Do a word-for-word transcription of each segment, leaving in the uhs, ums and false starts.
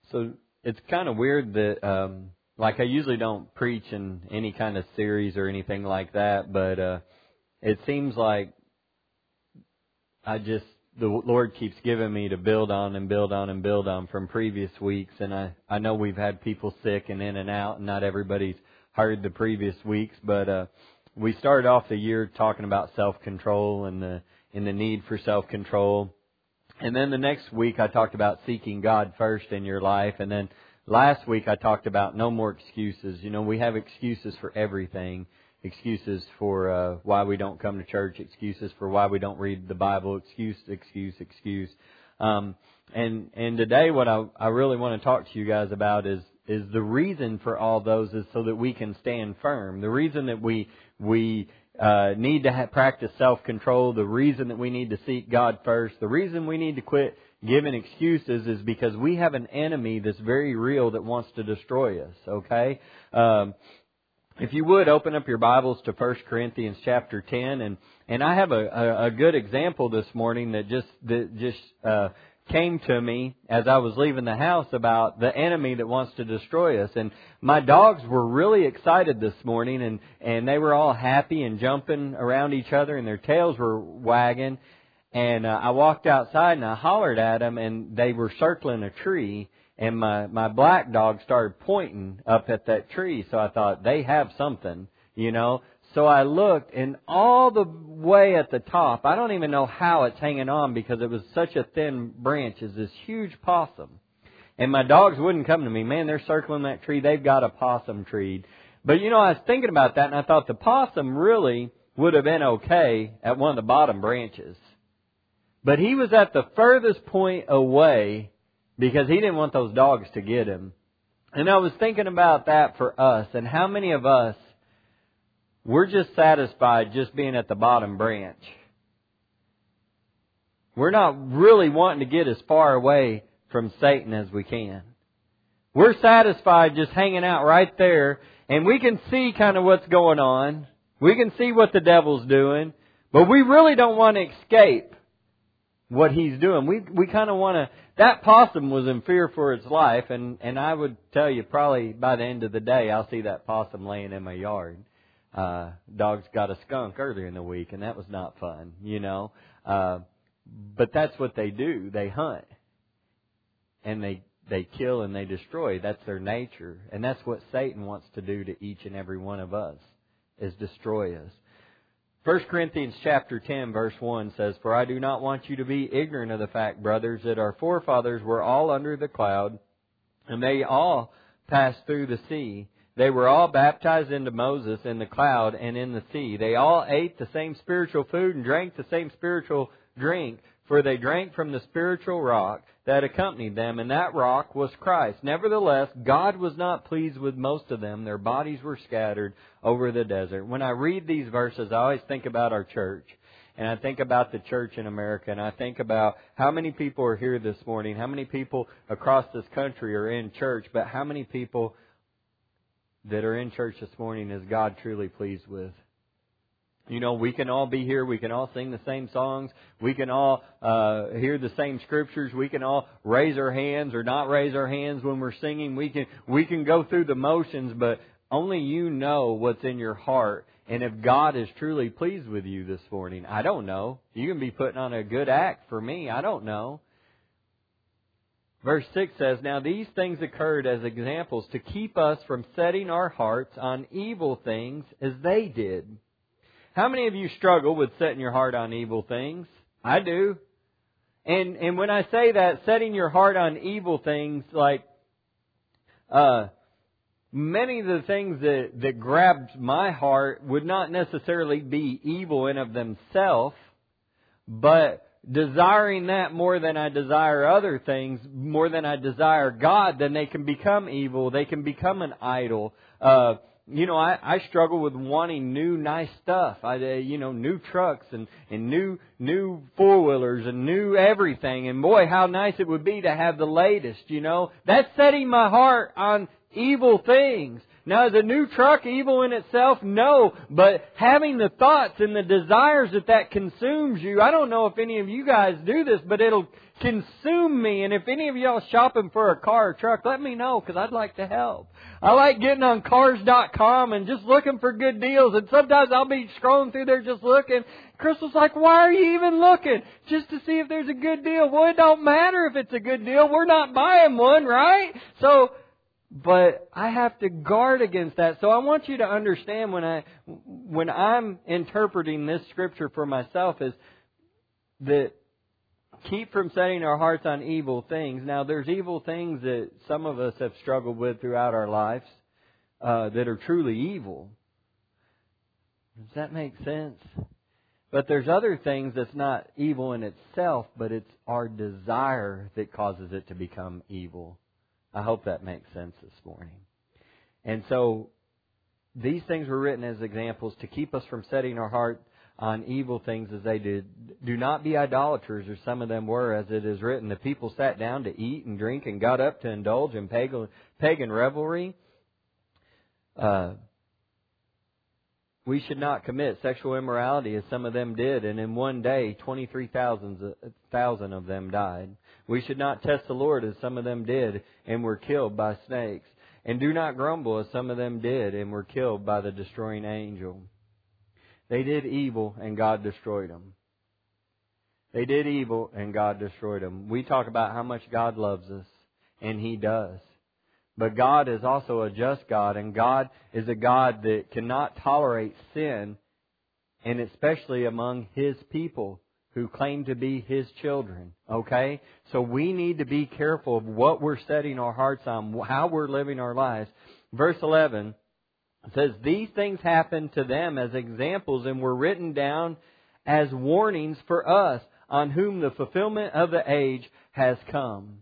So it's kind of weird that, um, like I usually don't preach in any kind of series or anything like that, but uh, it seems like I just, the Lord keeps giving me to build on and build on and build on from previous weeks. And I, I know we've had people sick and in and out, and not everybody's heard the previous weeks, but uh, we started off the year talking about self-control and the, and the need for self-control. And then the next week I talked about seeking God first in your life. And then last week I talked about no more excuses. You know, we have excuses for everything. Excuses for uh, why we don't come to church. Excuses for why we don't read the Bible. Excuse, excuse, excuse. Um, and and today what I, I really want to talk to you guys about is is the reason for all those is so that we can stand firm. The reason that we we uh, need to have, practice self-control. The reason that we need to seek God first. The reason we need to quit giving excuses is because we have an enemy that's very real that wants to destroy us. Okay. Um, If you would, open up your Bibles to First Corinthians chapter ten, and, and I have a, a, a good example this morning that just that just uh, came to me as I was leaving the house about the enemy that wants to destroy us. And my dogs were really excited this morning, and, and they were all happy and jumping around each other, and their tails were wagging. And uh, I walked outside and I hollered at them, and they were circling a tree. And my, my black dog started pointing up at that tree. So I thought, they have something, you know. So I looked, and all the way at the top, I don't even know how it's hanging on because it was such a thin branch, is this huge possum. And my dogs wouldn't come to me. Man, they're circling that tree. They've got a possum tree. But, you know, I was thinking about that, and I thought the possum really would have been okay at one of the bottom branches. But he was at the furthest point away because he didn't want those dogs to get him. And I was thinking about that for us. And how many of us, we're just satisfied just being at the bottom branch. We're not really wanting to get as far away from Satan as we can. We're satisfied just hanging out right there. And we can see kind of what's going on. We can see what the devil's doing. But we really don't want to escape what he's doing. We we kind of want to... That possum was in fear for its life, and, and I would tell you probably by the end of the day, I'll see that possum laying in my yard. Uh, dogs got a skunk earlier in the week, and that was not fun, you know. Uh, but that's what they do. They hunt, and they they kill and they destroy. That's their nature, and that's what Satan wants to do to each and every one of us, is destroy us. First Corinthians chapter ten verse one says, "For I do not want you to be ignorant of the fact, brothers, that our forefathers were all under the cloud, and they all passed through the sea. They were all baptized into Moses in the cloud and in the sea. They all ate the same spiritual food and drank the same spiritual drink, for they drank from the spiritual rock that accompanied them, and that rock was Christ. Nevertheless, God was not pleased with most of them. Their bodies were scattered over the desert." When I read these verses, I always think about our church. And I think about the church in America. And I think about how many people are here this morning. How many people across this country are in church. But how many people that are in church this morning is God truly pleased with? You know, we can all be here. We can all sing the same songs. We can all uh, hear the same scriptures. We can all raise our hands or not raise our hands when we're singing. We can we can go through the motions, but only you know what's in your heart. And if God is truly pleased with you this morning, I don't know. You can be putting on a good act for me. I don't know. Verse six says, "Now these things occurred as examples to keep us from setting our hearts on evil things as they did." How many of you struggle with setting your heart on evil things? I do. And and when I say that, setting your heart on evil things, like uh, many of the things that, that grabbed my heart would not necessarily be evil in of themselves, but desiring that more than I desire other things, more than I desire God, then they can become evil. They can become an idol. Uh, You know, I, I struggle with wanting new, nice stuff. I, uh, you know, new trucks and, and new, new four-wheelers and new everything. And boy, how nice it would be to have the latest, you know. That's setting my heart on evil things. Now, is a new truck evil in itself? No. But having the thoughts and the desires that that consumes you, I don't know if any of you guys do this, but it'll consume me. And if any of y'all shopping for a car or truck, let me know, because I'd like to help. I like getting on cars dot com and just looking for good deals. And sometimes I'll be scrolling through there just looking. Crystal's like, why are you even looking? Just to see if there's a good deal. Well, it don't matter if it's a good deal. We're not buying one, right? So, but I have to guard against that. So I want you to understand when I, when I'm interpreting this scripture for myself is that keep from setting our hearts on evil things. Now, there's evil things that some of us have struggled with throughout our lives uh, that are truly evil. Does that make sense? But there's other things that's not evil in itself, but it's our desire that causes it to become evil. I hope that makes sense this morning. And so these things were written as examples to keep us from setting our heart on evil things as they did. Do not be idolaters, or some of them were, as it is written. The people sat down to eat and drink and got up to indulge in pagan, pagan revelry. Uh, we should not commit sexual immorality as some of them did, and in one day twenty-three thousand of them died. We should not test the Lord as some of them did and were killed by snakes. And do not grumble as some of them did and were killed by the destroying angel. They did evil and God destroyed them. They did evil and God destroyed them. We talk about how much God loves us, and He does. But God is also a just God, and God is a God that cannot tolerate sin, and especially among His people who claim to be His children. Okay? So we need to be careful of what we're setting our hearts on, how we're living our lives. Verse eleven says, these things happened to them as examples and were written down as warnings for us, on whom the fulfillment of the age has come.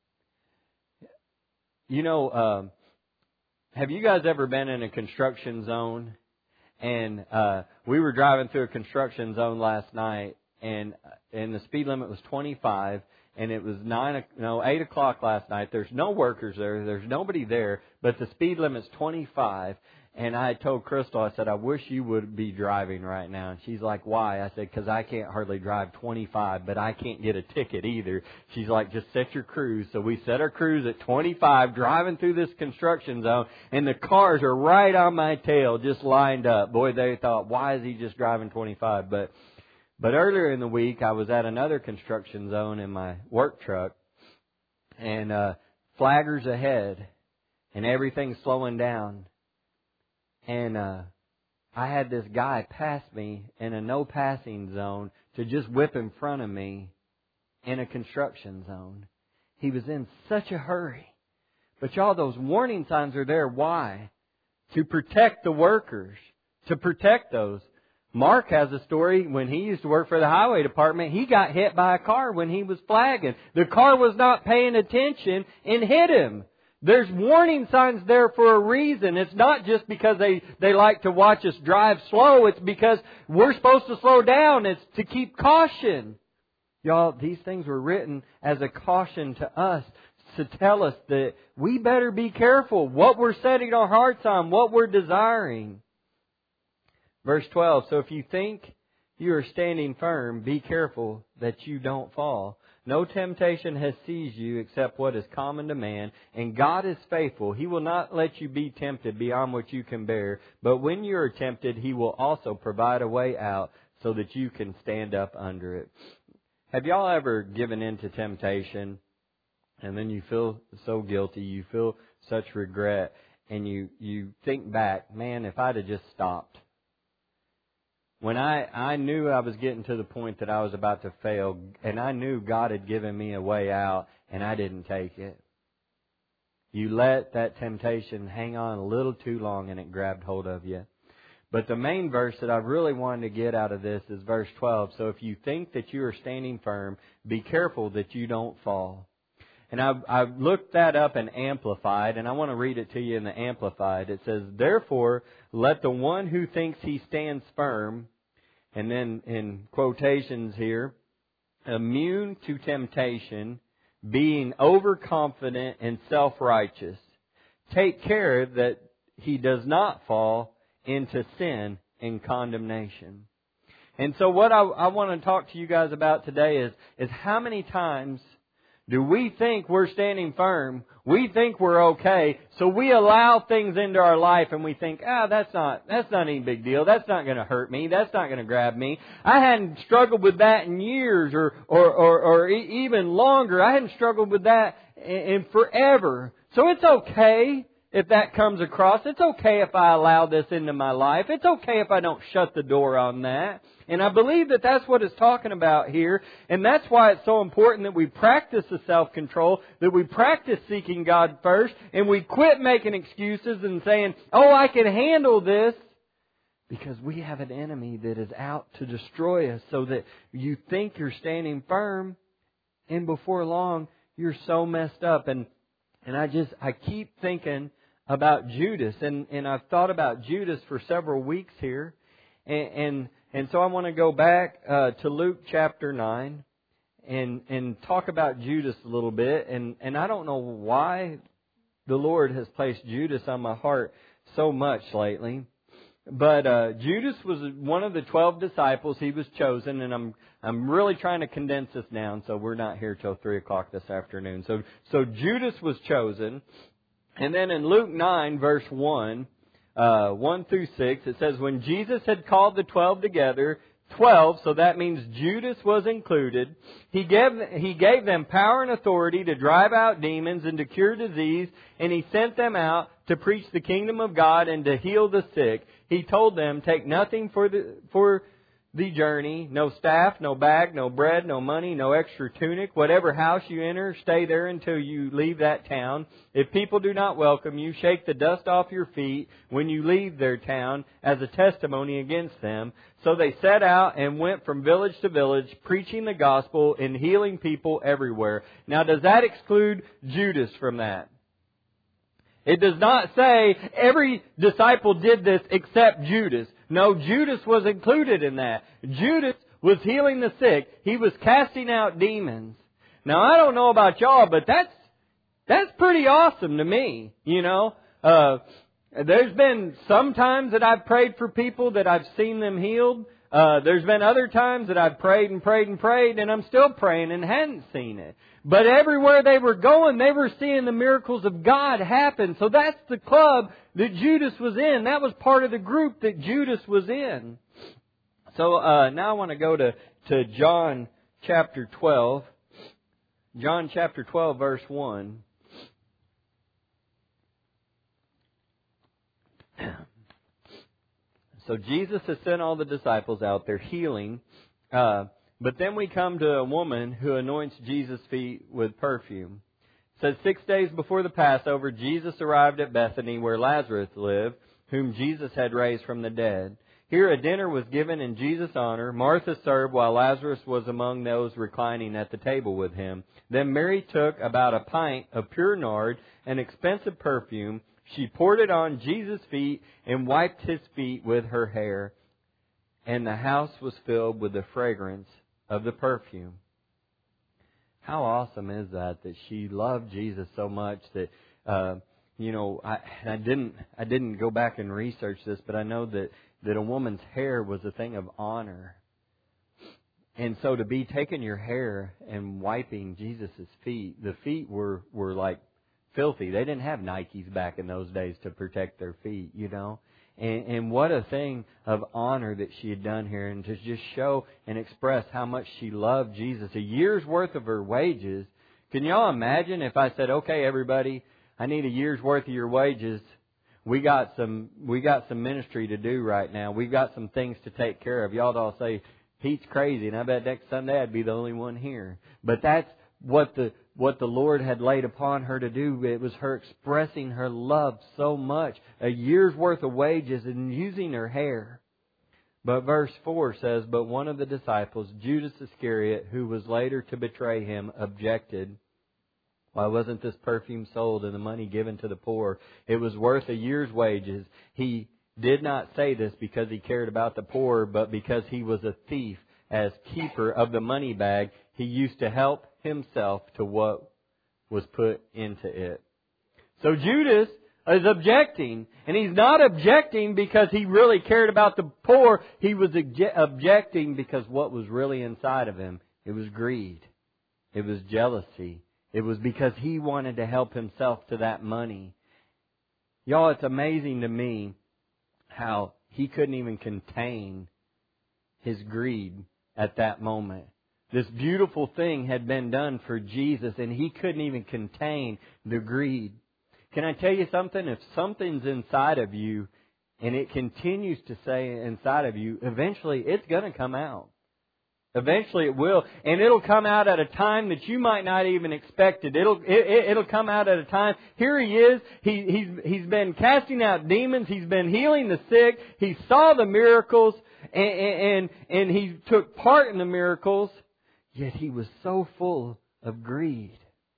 You know, uh, have you guys ever been in a construction zone? And uh, we were driving through a construction zone last night, and and the speed limit was twenty-five, and it was nine, no, eight o'clock last night. There's no workers there. There's nobody there, but the speed limit's twenty-five. And I told Crystal, I said, I wish you would be driving right now. And she's like, why? I said, because I can't hardly drive twenty-five, but I can't get a ticket either. She's like, just set your cruise. So we set our cruise at twenty-five, driving through this construction zone, and the cars are right on my tail, just lined up. Boy, they thought, why is he just driving twenty-five? But but earlier in the week, I was at another construction zone in my work truck, and uh, flaggers ahead, and everything's slowing down. And uh, I had this guy pass me in a no passing zone to just whip in front of me in a construction zone. He was in such a hurry. But y'all, those warning signs are there. Why? To protect the workers. To protect those. Mark has a story when he used to work for the highway department. He got hit by a car when he was flagging. The car was not paying attention and hit him. There's warning signs there for a reason. It's not just because they, they like to watch us drive slow. It's because we're supposed to slow down. It's to keep caution. Y'all, these things were written as a caution to us, to tell us that we better be careful what we're setting our hearts on, what we're desiring. Verse twelve, so if you think you are standing firm, be careful that you don't fall. No temptation has seized you except what is common to man, and God is faithful. He will not let you be tempted beyond what you can bear, but when you are tempted, He will also provide a way out so that you can stand up under it. Have y'all ever given in to temptation, and then you feel so guilty, you feel such regret, and you, you think back, man, if I'd have just stopped. When I, I knew I was getting to the point that I was about to fail, and I knew God had given me a way out, and I didn't take it. You let that temptation hang on a little too long, and it grabbed hold of you. But the main verse that I really wanted to get out of this is verse twelve. So if you think that you are standing firm, be careful that you don't fall. And I, I looked that up in Amplified, and I want to read it to you in the Amplified. It says, therefore, let the one who thinks he stands firm, and then in quotations here, immune to temptation, being overconfident and self-righteous, take care that he does not fall into sin and condemnation. And so what I, I want to talk to you guys about today is, is how many times do we think we're standing firm? We think we're okay, so we allow things into our life and we think, ah, that's not, that's not any big deal. That's not going to hurt me. That's not going to grab me. I hadn't struggled with that in years or, or, or, or even longer. I hadn't struggled with that in, in forever. So it's okay if that comes across. It's okay if I allow this into my life. It's okay if I don't shut the door on that. And I believe that that's what it's talking about here. And that's why it's so important that we practice the self-control, that we practice seeking God first, and we quit making excuses and saying, oh, I can handle this. Because we have an enemy that is out to destroy us, so that you think you're standing firm, and before long, you're so messed up. And and I just, I keep thinking about Judas, and, and I've thought about Judas for several weeks here. And, and And so I want to go back uh, to Luke chapter nine and and talk about Judas a little bit. And, and I don't know why the Lord has placed Judas on my heart so much lately. But uh, Judas was one of the twelve disciples. He was chosen, and I'm I'm really trying to condense this down, so we're not here till three o'clock this afternoon. So so Judas was chosen, and then in Luke nine verse one. Uh, one through six, it says, when Jesus had called the twelve together, twelve, so that means Judas was included, he gave, he gave them power and authority to drive out demons and to cure disease, and he sent them out to preach the kingdom of God and to heal the sick. He told them, take nothing for the, for the journey, no staff, no bag, no bread, no money, no extra tunic. Whatever house you enter, stay there until you leave that town. If people do not welcome you, shake the dust off your feet when you leave their town as a testimony against them. So they set out and went from village to village, preaching the gospel and healing people everywhere. Now, does that exclude Judas from that? It does not say every disciple did this except Judas. No, Judas was included in that. Judas was healing the sick. He was casting out demons. Now, I don't know about y'all, but that's that's pretty awesome to me. You know, uh, there's been some times that I've prayed for people that I've seen them healed. Uh, there's been other times that I've prayed and prayed and prayed, and I'm still praying and hadn't seen it. But everywhere they were going, they were seeing the miracles of God happen. So that's the club that Judas was in. That was part of the group that Judas was in. So uh, now I want to go to, to John chapter twelve. John chapter twelve, verse one. So Jesus has sent all the disciples out there healing. Uh, but then we come to a woman who anoints Jesus' feet with perfume. It says, six days before the Passover, Jesus arrived at Bethany where Lazarus lived, whom Jesus had raised from the dead. Here a dinner was given in Jesus' honor. Martha served while Lazarus was among those reclining at the table with him. Then Mary took about a pint of pure nard, an expensive perfume. She poured it on Jesus' feet and wiped His feet with her hair. And the house was filled with the fragrance of the perfume. How awesome is that, that she loved Jesus so much that, uh, you know, I, I didn't I didn't go back and research this, but I know that, that a woman's hair was a thing of honor. And so to be taking your hair and wiping Jesus' feet, the feet were, were like filthy. They didn't have Nikes back in those days to protect their feet, you know. And, and what a thing of honor that she had done here, and to just show and express how much she loved Jesus. A year's worth of her wages. Can y'all imagine if I said, okay, everybody, I need a year's worth of your wages. We got some, we got some ministry to do right now. We've got some things to take care of. Y'all all say, Pete's crazy, and I bet next Sunday I'd be the only one here. But that's what the what the Lord had laid upon her to do. It was her expressing her love so much. A year's worth of wages and using her hair. But verse four says, but one of the disciples, Judas Iscariot, who was later to betray Him, objected. Why wasn't this perfume sold and the money given to the poor? It was worth a year's wages. He did not say this because he cared about the poor, but because he was a thief. As keeper of the money bag, he used to help himself to what was put into it. So Judas is objecting. And he's not objecting because he really cared about the poor. He was obje- objecting because what was really inside of him, it was greed. It was jealousy. It was because he wanted to help himself to that money. Y'all, it's amazing to me how he couldn't even contain his greed at that moment. This beautiful thing had been done for Jesus, and he couldn't even contain the greed. Can I tell you something? If something's inside of you and it continues to stay inside of you, eventually it's going to come out. Eventually it will. And it'll come out at a time that you might not even expect it. It'll, it, it'll come out at a time. Here he is. He, he's, he's been casting out demons. He's been healing the sick. He saw the miracles and, and, and he took part in the miracles. Yet he was so full of greed.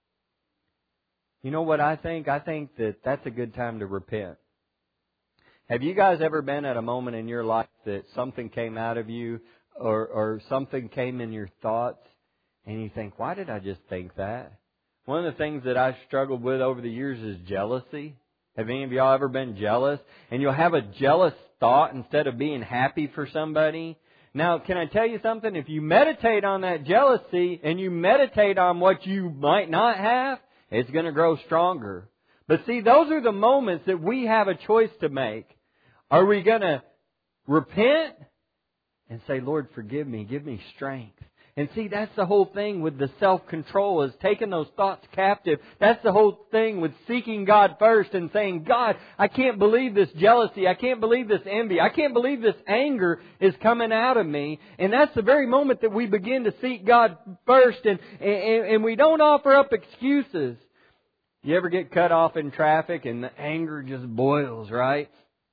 You know what I think? I think that that's a good time to repent. Have you guys ever been at a moment in your life that something came out of you or, or something came in your thoughts and you think, why did I just think that? One of the things that I've struggled with over the years is jealousy. Have any of y'all ever been jealous? And you'll have a jealous thought instead of being happy for somebody. Now, can I tell you something? If you meditate on that jealousy and you meditate on what you might not have, it's going to grow stronger. But see, those are the moments that we have a choice to make. Are we going to repent and say, Lord, forgive me, give me strength? And see, that's the whole thing with the self-control, is taking those thoughts captive. That's the whole thing with seeking God first and saying, God, I can't believe this jealousy. I can't believe this envy. I can't believe this anger is coming out of me. And that's the very moment that we begin to seek God first, and, and, and we don't offer up excuses. You ever get cut off in traffic and the anger just boils, right?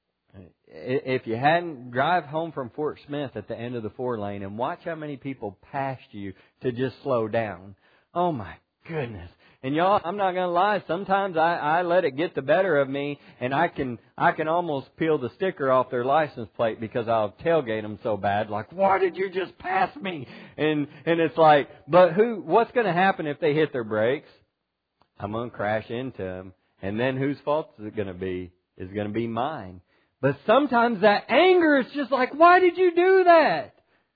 If you hadn't, drive home from Fort Smith at the end of the four lane and watch how many people passed you to just slow down. Oh my goodness. And y'all, I'm not going to lie, sometimes I, I let it get the better of me, and I can I can almost peel the sticker off their license plate because I'll tailgate them so bad. Like, why did you just pass me? And and it's like, but who? What's going to happen if they hit their brakes? I'm going to crash into them. And then whose fault is it going to be? It's going to be mine. But sometimes that anger is just like, why did you do that?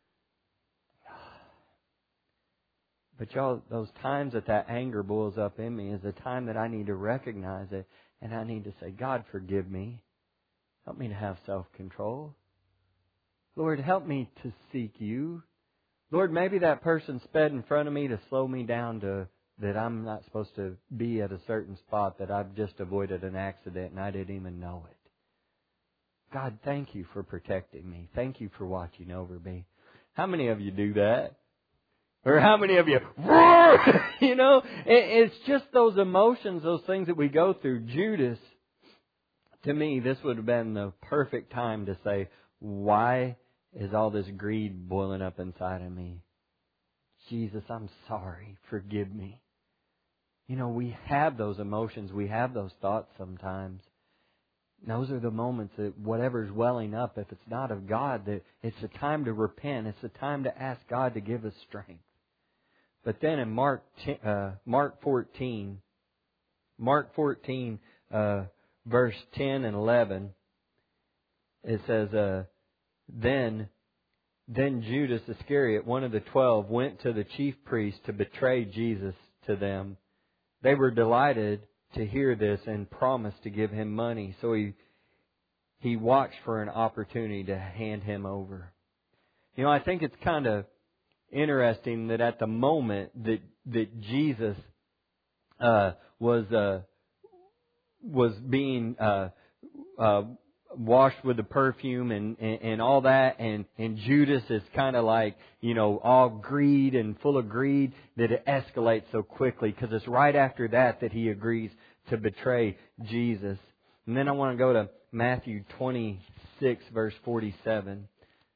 But y'all, those times that that anger boils up in me is a time that I need to recognize it, and I need to say, God, forgive me. Help me to have self-control. Lord, help me to seek you. Lord, maybe that person sped in front of me to slow me down to that I'm not supposed to be at a certain spot, that I've just avoided an accident and I didn't even know it. God, thank you for protecting me. Thank you for watching over me. How many of you do that? Or how many of you, roar! You know, it's just those emotions, those things that we go through. Judas, to me, this would have been the perfect time to say, why is all this greed boiling up inside of me? Jesus, I'm sorry. Forgive me. You know, we have those emotions. We have those thoughts sometimes. Those are the moments that whatever's welling up, if it's not of God, that it's a time to repent. It's a time to ask God to give us strength. But then in Mark uh, Mark fourteen, Mark fourteen, uh, verse ten and eleven, it says, uh, then then Judas Iscariot, one of the twelve, went to the chief priests to betray Jesus to them. They were delighted to hear this and promised to give him money. So he he watched for an opportunity to hand him over. You know, I think it's kind of interesting that at the moment that that Jesus uh, was uh, was being uh, uh, washed with the perfume and, and, and all that, and, and Judas is kind of like, you know, all greed and full of greed, that it escalates so quickly, because it's right after that that he agrees to betray Jesus. And then I want to go to Matthew twenty-six, verse forty-seven.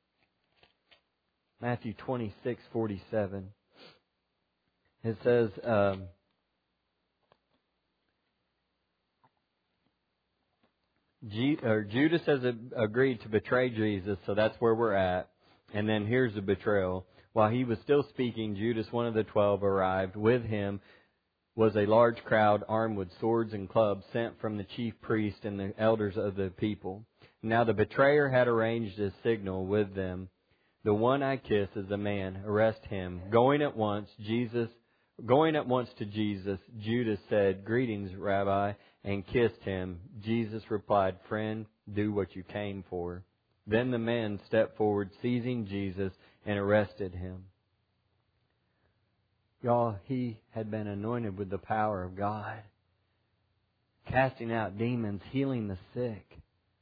Matthew twenty-six, forty-seven. It says, um, G- or Judas has agreed to betray Jesus, so that's where we're at. And then here's the betrayal. While he was still speaking, Judas, one of the twelve, arrived. With him was a large crowd armed with swords and clubs sent from the chief priest and the elders of the people. Now the betrayer had arranged a signal with them. The one I kiss is a man. Arrest him. Going at once, Jesus, going at once to Jesus, Judas said, "Greetings, Rabbi," and kissed him. Jesus replied, "Friend, do what you came for." Then the men stepped forward, seizing Jesus, and arrested him. Y'all, he had been anointed with the power of God, casting out demons, healing the sick.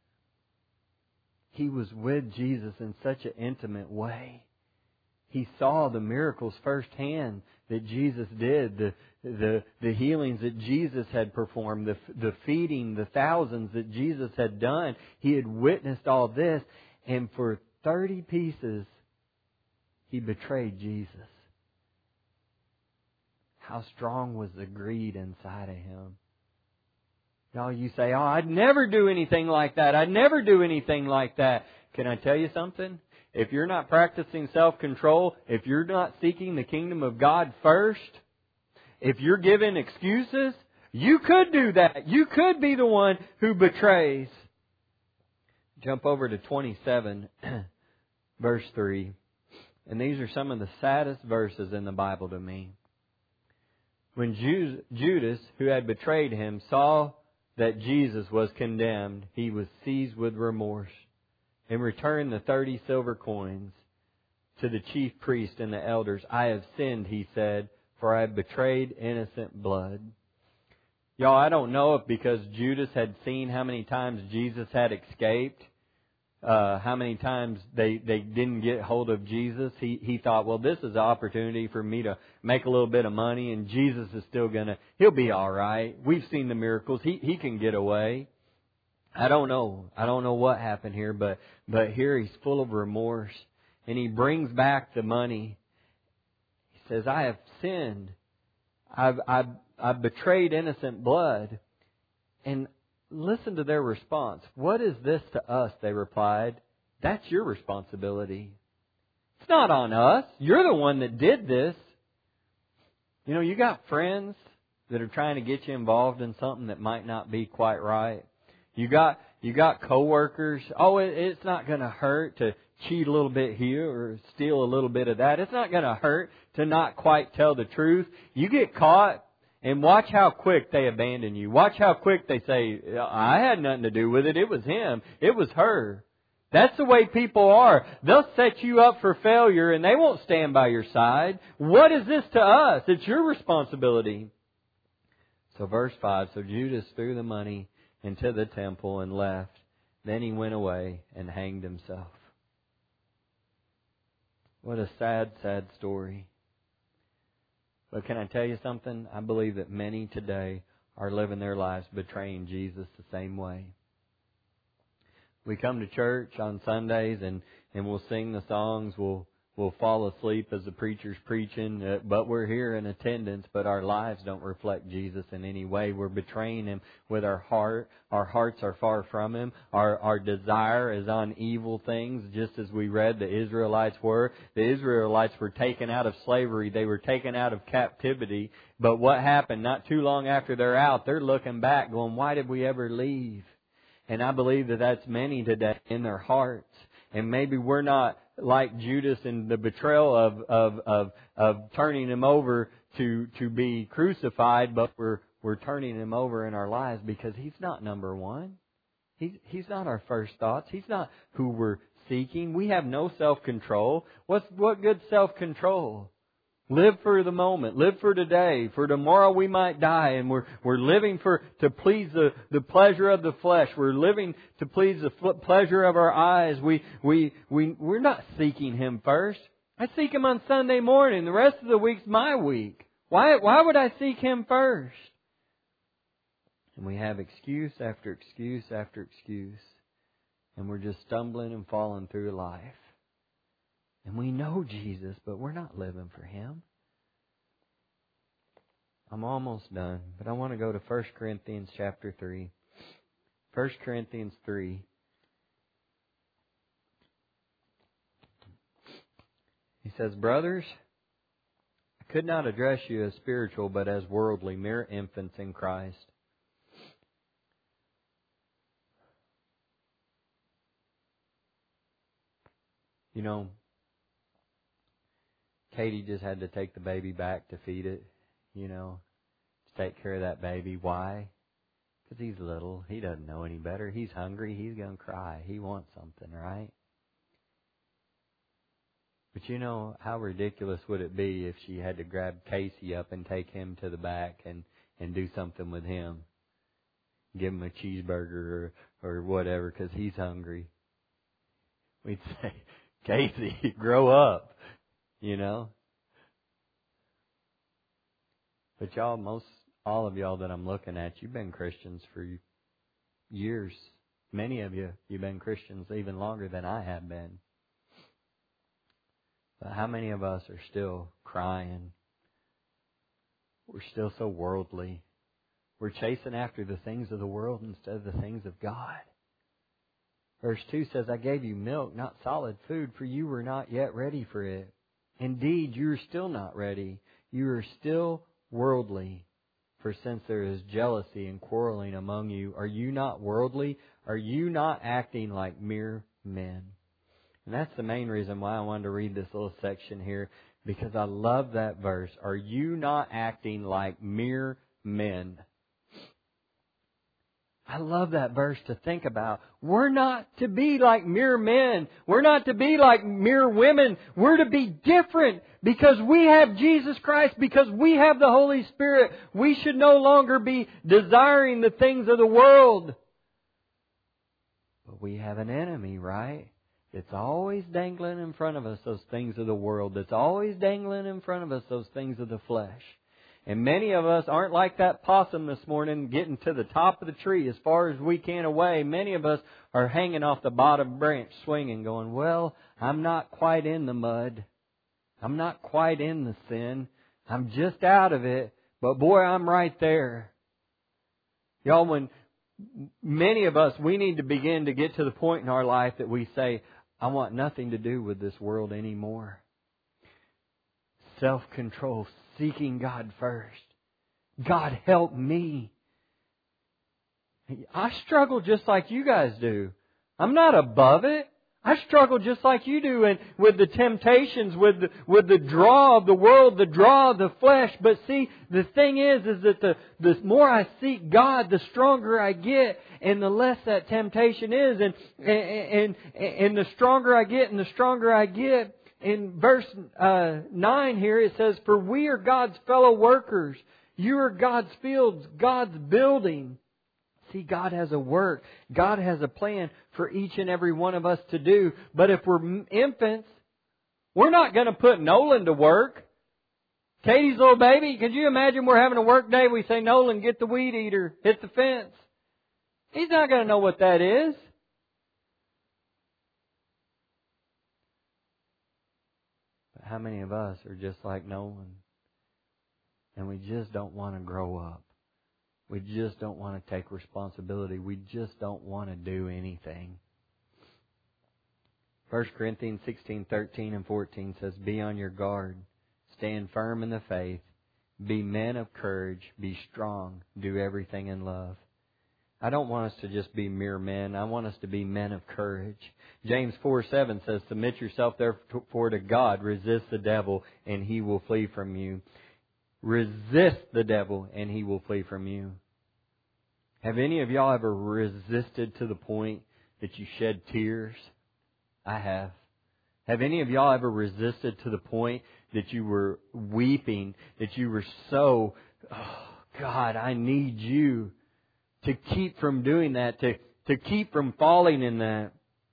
He was with Jesus in such an intimate way. He saw the miracles firsthand that Jesus did, the the the healings that Jesus had performed, the the feeding the thousands that Jesus had done. He had witnessed all this, and for thirty pieces, he betrayed Jesus. How strong was the greed inside of him? Y'all, you say, "Oh, I'd never do anything like that. I'd never do anything like that." Can I tell you something? If you're not practicing self-control, if you're not seeking the kingdom of God first, if you're giving excuses, you could do that. You could be the one who betrays. Jump over to twenty-seven, verse three. And these are some of the saddest verses in the Bible to me. When Judas, who had betrayed him, saw that Jesus was condemned, he was seized with remorse and returned the thirty silver coins to the chief priest and the elders. "I have sinned," he said, "for I have betrayed innocent blood." Y'all, I don't know if because Judas had seen how many times Jesus had escaped, uh, how many times they, they didn't get hold of Jesus. He, he thought, well, this is an opportunity for me to make a little bit of money, and Jesus is still going to, he'll be all right. We've seen the miracles. He, he can get away. I don't know. I don't know what happened here, but, but here he's full of remorse, and he brings back the money. He says, "I have sinned. I've, I've, I've betrayed innocent blood." And listen to their response. "What is this to us?" they replied. "That's your responsibility. It's not on us. You're the one that did this." You know, you got friends that are trying to get you involved in something that might not be quite right. You got you got coworkers. Oh, it, it's not going to hurt to cheat a little bit here or steal a little bit of that. It's not going to hurt to not quite tell the truth. You get caught, and watch how quick they abandon you. Watch how quick they say, "I had nothing to do with it. It was him. It was her." That's the way people are. They'll set you up for failure, and they won't stand by your side. What is this to us? It's your responsibility. So verse five, "So Judas threw the money into the temple and left. Then he went away and hanged himself." What a sad, sad story. But can I tell you something? I believe that many today are living their lives betraying Jesus the same way. We come to church on Sundays and, and we'll sing the songs. We'll we'll fall asleep as the preacher's preaching, uh, but we're here in attendance, but our lives don't reflect Jesus in any way. We're betraying Him with our heart. Our hearts are far from Him. Our, our desire is on evil things, just as we read the Israelites were. The Israelites were taken out of slavery. They were taken out of captivity. But what happened? Not too long after they're out, they're looking back going, why did we ever leave? And I believe that that's many today in their hearts. And maybe we're not like Judas in the betrayal of, of, of, of turning Him over to, to be crucified, but we're, we're turning Him over in our lives because He's not number one. He's, he's not our first thoughts. He's not who we're seeking. We have no self-control. What's, what good self-control? Live for the moment. Live for today. For tomorrow we might die, and we're we're living for to please the, the pleasure of the flesh. We're living to please the pleasure of our eyes. We we we we're not seeking Him first. I seek Him on Sunday morning. The rest of the week's my week. Why why would I seek Him first? And we have excuse after excuse after excuse, and we're just stumbling and falling through life. And we know Jesus, but we're not living for Him. I'm almost done, but I want to go to First Corinthians chapter three. First Corinthians three. He says, brothers, I could not address you as spiritual, but as worldly, mere infants in Christ. You know, Katie just had to take the baby back to feed it, you know, to take care of that baby. Why? Because he's little. He doesn't know any better. He's hungry. He's going to cry. He wants something, right? But you know, how ridiculous would it be if she had to grab Casey up and take him to the back and, and do something with him? Give him a cheeseburger or, or whatever because he's hungry. We'd say, Casey, grow up, you know. But y'all, most, all of y'all that I'm looking at, you've been Christians for years. Many of you, you've been Christians even longer than I have been. But how many of us are still crying? We're still so worldly. We're chasing after the things of the world instead of the things of God. Verse two says, I gave you milk, not solid food, for you were not yet ready for it. Indeed, you are still not ready. You are still worldly. For since there is jealousy and quarreling among you, are you not worldly? Are you not acting like mere men? And that's the main reason why I wanted to read this little section here, because I love that verse. Are you not acting like mere men? I love that verse to think about. We're not to be like mere men. We're not to be like mere women. We're to be different because we have Jesus Christ, because we have the Holy Spirit. We should no longer be desiring the things of the world. But we have an enemy, right? It's always dangling in front of us, those things of the world. It's always dangling in front of us, those things of the flesh. And many of us aren't like that possum this morning, getting to the top of the tree as far as we can away. Many of us are hanging off the bottom branch, swinging, going, well, I'm not quite in the mud. I'm not quite in the sin. I'm just out of it. But boy, I'm right there. Y'all, when many of us, we need to begin to get to the point in our life that we say, I want nothing to do with this world anymore. Self-control, seeking God first. God, help me. I struggle just like you guys do. I'm not above it. I struggle just like you do, and with the temptations, with the, with the draw of the world, the draw of the flesh. But see, the thing is, is that the, the more I seek God, the stronger I get, and the less that temptation is, and and and, and the stronger I get, and the stronger I get. In verse uh, nine here, it says, "For we are God's fellow workers. You are God's fields, God's building." See, God has a work. God has a plan for each and every one of us to do. But if we're infants, we're not going to put Nolan to work. Katie's little baby, could you imagine we're having a work day? We say, Nolan, get the weed eater, hit the fence. He's not going to know what that is. But how many of us are just like Nolan? And we just don't want to grow up. We just don't want to take responsibility. We just don't want to do anything. First Corinthians sixteen, thirteen and fourteen says, "Be on your guard. Stand firm in the faith. Be men of courage. Be strong. Do everything in love." I don't want us to just be mere men. I want us to be men of courage. James four, seven says, "Submit yourself therefore to God. Resist the devil, and he will flee from you." Resist the devil and he will flee from you. Have any of y'all ever resisted to the point that you shed tears? I have. Have any of y'all ever resisted to the point that you were weeping, that you were so, oh God, I need you to keep from doing that, to, to keep from falling in that?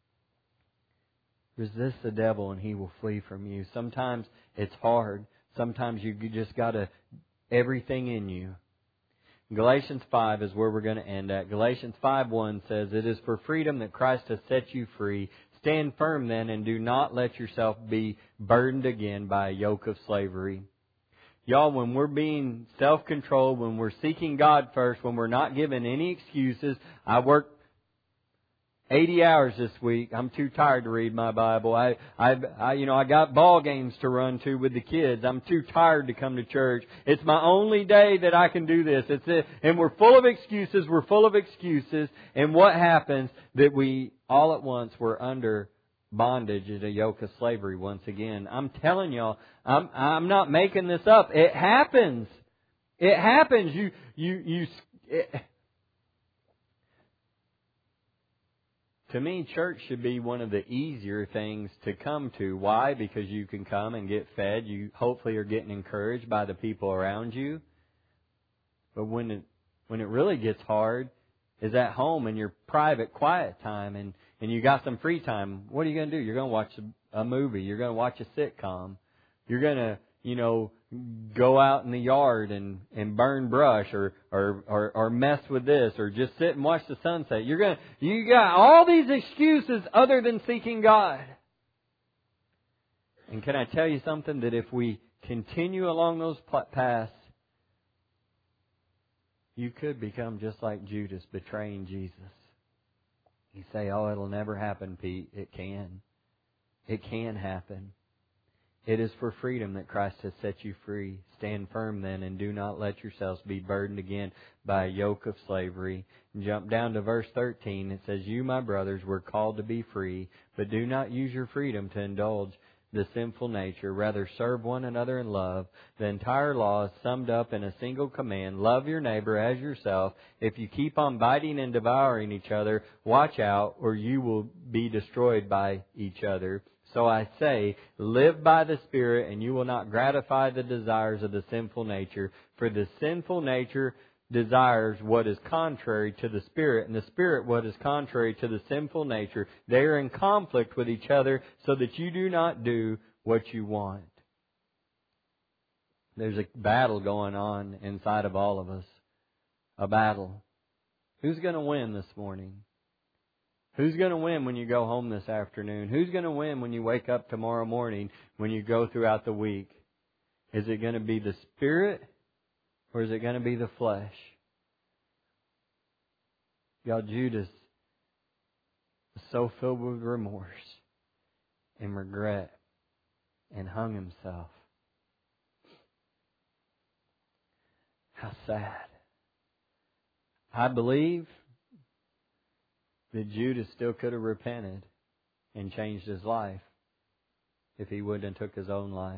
Resist the devil and he will flee from you. Sometimes it's hard. Sometimes you just got to, everything in you. Galatians five is where we're going to end at. Galatians five one says, "It is for freedom that Christ has set you free. Stand firm then, and do not let yourself be burdened again by a yoke of slavery." Y'all, when we're being self-controlled, when we're seeking God first, when we're not giving any excuses, I work eighty hours this week. I'm too tired to read my Bible. I, I, I, you know, I got ball games to run to with the kids. I'm too tired to come to church. It's my only day that I can do this. It's it. And we're full of excuses. We're full of excuses. And what happens? That we, all at once, we're under bondage at a yoke of slavery once again. I'm telling y'all, I'm, I'm not making this up. It happens. It happens. You, you, you, it, To me, church should be one of the easier things to come to. Why? Because you can come and get fed. You hopefully are getting encouraged by the people around you. But when it when it really gets hard is at home in your private, quiet time, and, and you got some free time. What are you going to do? You're going to watch a, a movie. You're going to watch a sitcom. You're going to, you know, go out in the yard and, and burn brush or, or, or, or mess with this or just sit and watch the sunset. You're going to, you got all these excuses other than seeking God. And can I tell you something? That if we continue along those paths, you could become just like Judas betraying Jesus. You say, oh, it'll never happen, Pete. It can. It can happen. It is for freedom that Christ has set you free. Stand firm then, and do not let yourselves be burdened again by a yoke of slavery. And jump down to verse thirteen. It says, you, my brothers, were called to be free, but do not use your freedom to indulge the sinful nature. Rather, serve one another in love. The entire law is summed up in a single command. Love your neighbor as yourself. If you keep on biting and devouring each other, watch out, or you will be destroyed by each other. So I say, live by the Spirit, and you will not gratify the desires of the sinful nature. For the sinful nature desires what is contrary to the Spirit, and the Spirit what is contrary to the sinful nature. They are in conflict with each other, so that you do not do what you want. There's a battle going on inside of all of us. A battle. Who's going to win this morning? Who's going to win when you go home this afternoon? Who's going to win when you wake up tomorrow morning, when you go throughout the week? Is it going to be the Spirit, or is it going to be the flesh? Y'all, Judas was so filled with remorse and regret and hung himself. How sad. I believe that Judas still could have repented and changed his life if he wouldn't have took his own life.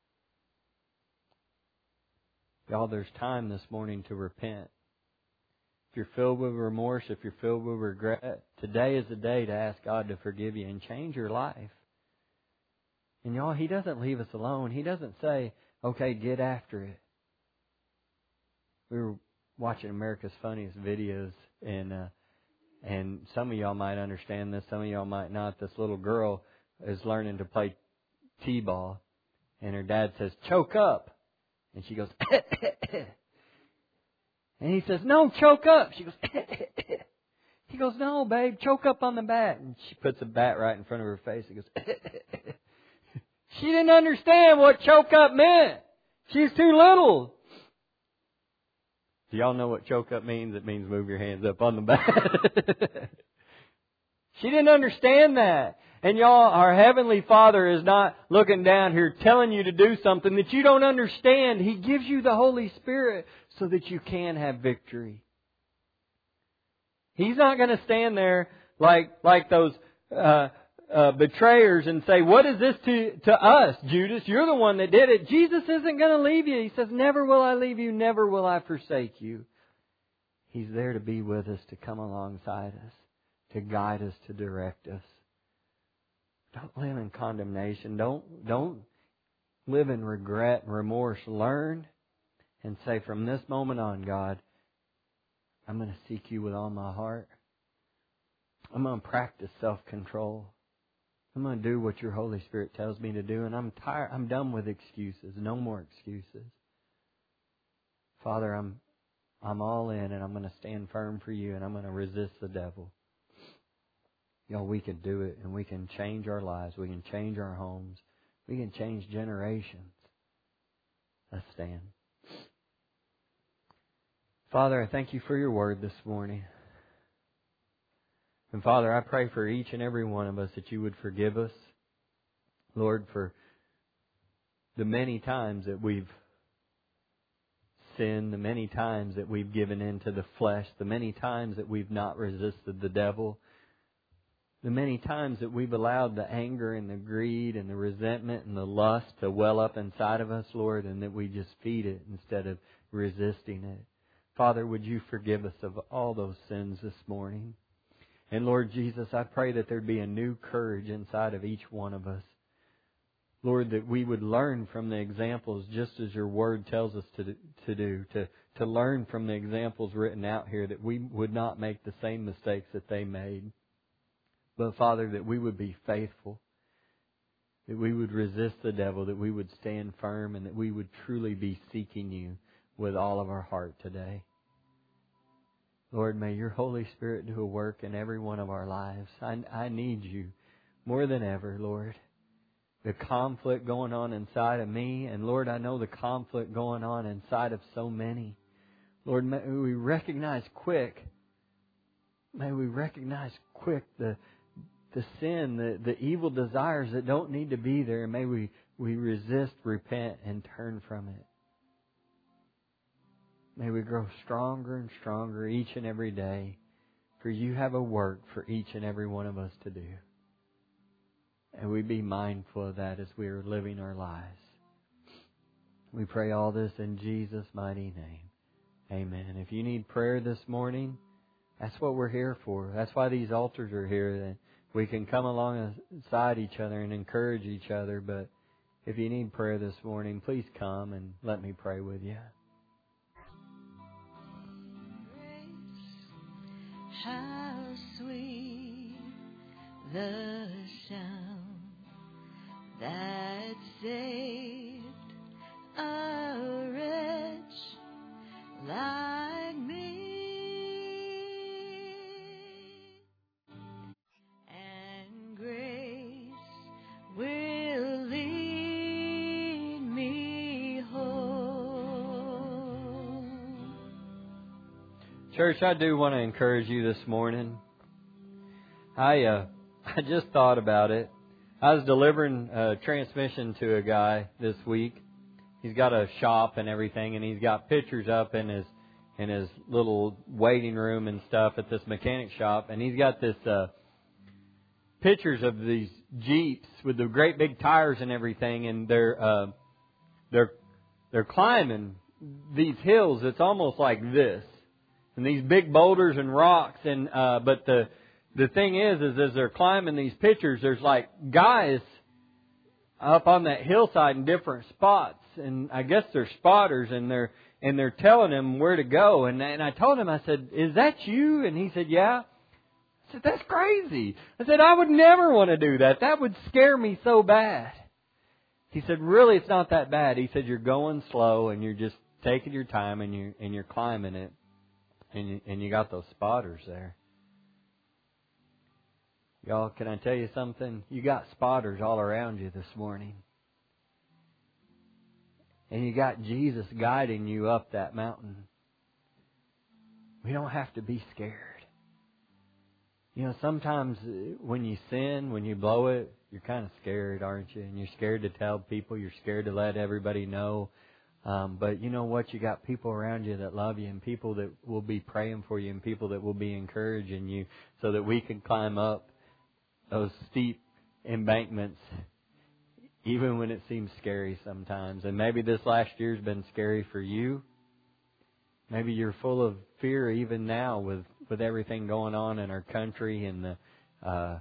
Y'all, there's time this morning to repent. If you're filled with remorse, if you're filled with regret, today is the day to ask God to forgive you and change your life. And y'all, He doesn't leave us alone. He doesn't say, okay, get after it. We were watching America's Funniest Videos, and uh, and some of y'all might understand this, some of y'all might not. This little girl is learning to play t-ball, and her dad says, choke up. And she goes, and he says, no, choke up. She goes, he goes, no, babe, choke up on the bat. And she puts a bat right in front of her face. He goes, she didn't understand what choke up meant. She's too little. Do y'all know what choke up means? It means move your hands up on the bat. She didn't understand that. And y'all, our Heavenly Father is not looking down here telling you to do something that you don't understand. He gives you the Holy Spirit so that you can have victory. He's not going to stand there like like those uh, uh, betrayers and say, what is this to, to us, Judas? You're the one that did it. Jesus isn't going to leave you. He says, never will I leave you, never will I forsake you. He's there to be with us, to come alongside us, to guide us, to direct us. Don't live in condemnation. Don't, don't live in regret and remorse. Learn and say, from this moment on, God, I'm going to seek you with all my heart. I'm going to practice self-control. I'm going to do what your Holy Spirit tells me to do. And I'm tired. I'm done with excuses. No more excuses. Father, I'm, I'm all in, and I'm going to stand firm for you, and I'm going to resist the devil. You know, we can do it, and we can change our lives. We can change our homes. We can change generations. Let's stand. Father, I thank you for your word this morning. And Father, I pray for each and every one of us that You would forgive us, Lord, for the many times that we've sinned, the many times that we've given in to the flesh, the many times that we've not resisted the devil, the many times that we've allowed the anger and the greed and the resentment and the lust to well up inside of us, Lord, and that we just feed it instead of resisting it. Father, would You forgive us of all those sins this morning? And Lord Jesus, I pray that there'd be a new courage inside of each one of us. Lord, that we would learn from the examples just as Your Word tells us to, to do, to, to learn from the examples written out here, that we would not make the same mistakes that they made. But Father, that we would be faithful, that we would resist the devil, that we would stand firm, and that we would truly be seeking You with all of our heart today. Lord, may Your Holy Spirit do a work in every one of our lives. I, I need You more than ever, Lord. The conflict going on inside of me, and Lord, I know the conflict going on inside of so many. Lord, may we recognize quick, may we recognize quick the the sin, the, the evil desires that don't need to be there. May we, we resist, repent, and turn from it. May we grow stronger and stronger each and every day, for You have a work for each and every one of us to do. And we be mindful of that as we are living our lives. We pray all this in Jesus' mighty name. Amen. If you need prayer this morning, that's what we're here for. That's why these altars are here, that we can come alongside each other and encourage each other. But if you need prayer this morning, please come and let me pray with you. How sweet the sound that saved a wretch like me. And grace will lead me home. Church, I do want to encourage you this morning. I uh, I just thought about it. I was delivering a transmission to a guy this week. He's got a shop and everything, and he's got pictures up in his in his little waiting room and stuff at this mechanic shop. And he's got this uh, pictures of these Jeeps with the great big tires and everything, and they're uh, they're they're climbing these hills. It's almost like this, and these big boulders and rocks. And uh, but the The thing is, is as they're climbing these pictures, there's like guys up on that hillside in different spots, and I guess they're spotters, and they're and they're telling him where to go. And and I told him, I said, "Is that you?" And he said, "Yeah." I said, "That's crazy." I said, "I would never want to do that. That would scare me so bad." He said, "Really, it's not that bad." He said, "You're going slow, and you're just taking your time, and you and you're climbing it, and you, and you got those spotters there." Y'all, can I tell you something? You got spotters all around you this morning. And you got Jesus guiding you up that mountain. We don't have to be scared. You know, sometimes when you sin, when you blow it, you're kind of scared, aren't you? And you're scared to tell people. You're scared to let everybody know. Um, but you know what? You got people around you that love you, and people that will be praying for you, and people that will be encouraging you, so that we can climb up those steep embankments, even when it seems scary sometimes. And maybe this last year's been scary for you. Maybe you're full of fear even now with, with everything going on in our country, and the uh,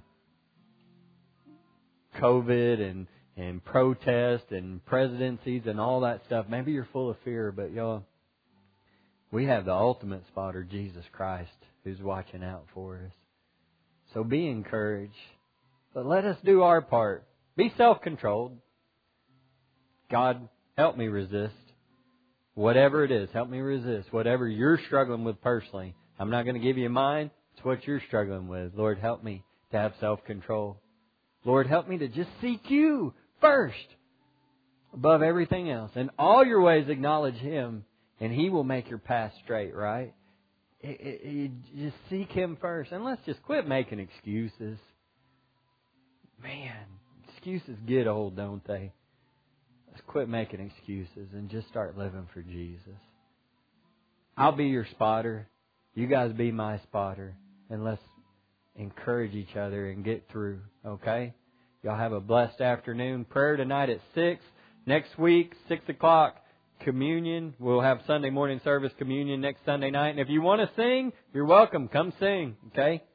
COVID and, and protest and presidencies and all that stuff. Maybe you're full of fear, but y'all, we have the ultimate spotter, Jesus Christ, who's watching out for us. So be encouraged. But let us do our part. Be self-controlled. God, help me resist. Whatever it is, help me resist. Whatever you're struggling with personally. I'm not going to give you mine. It's what you're struggling with. Lord, help me to have self-control. Lord, help me to just seek You first above everything else. In all your ways, acknowledge Him, and He will make your path straight, right? it, it, it, just seek Him first. And let's just quit making excuses. Man, excuses get old, don't they? Let's quit making excuses and just start living for Jesus. I'll be your spotter. You guys be my spotter. And let's encourage each other and get through, okay? Y'all have a blessed afternoon. Prayer tonight at six. Next week, six o'clock, communion. We'll have Sunday morning service communion next Sunday night. And if you want to sing, you're welcome. Come sing, okay?